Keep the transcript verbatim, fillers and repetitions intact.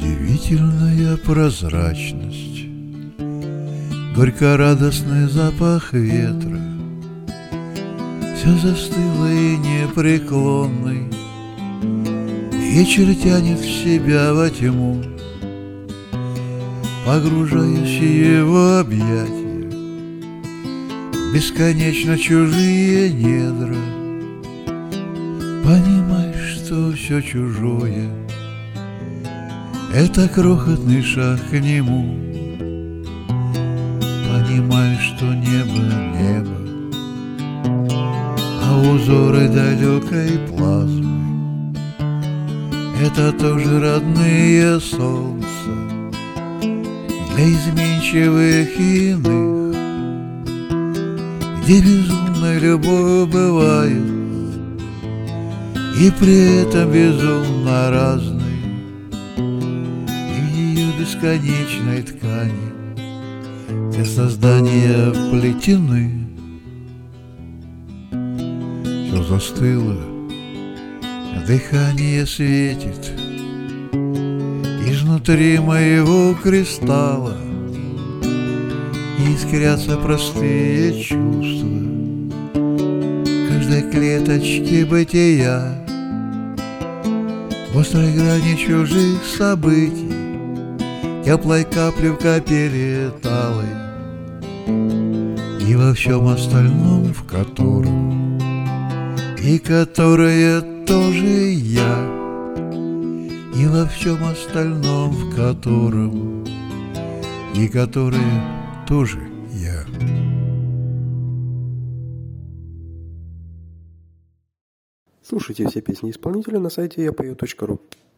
Удивительная прозрачность, горько-радостный запах ветра, все застыло и непреклонный. Вечер тянет в себя во тьму, погружаясь в его объятия, бесконечно чужие недра. Понимаешь, что все чужое — это крохотный шаг к нему. Понимаешь, что небо — небо, а узоры далекой плазмы — это тоже родные солнца для изменчивых и иных, где безумная любовь бывает и при этом безумно разной. И в ее бесконечной ткани все создания вплетены. Все застыло, дыхание светит изнутри моего кристалла, искрятся простые чувства каждой клеточки бытия, в острой грани чужих событий, теплой капли в капели талой, и во всем остальном, в котором и которое тоже я, и во всем остальном, в котором и которое тоже я. Слушайте все песни исполнителя на сайте я пою точка ру.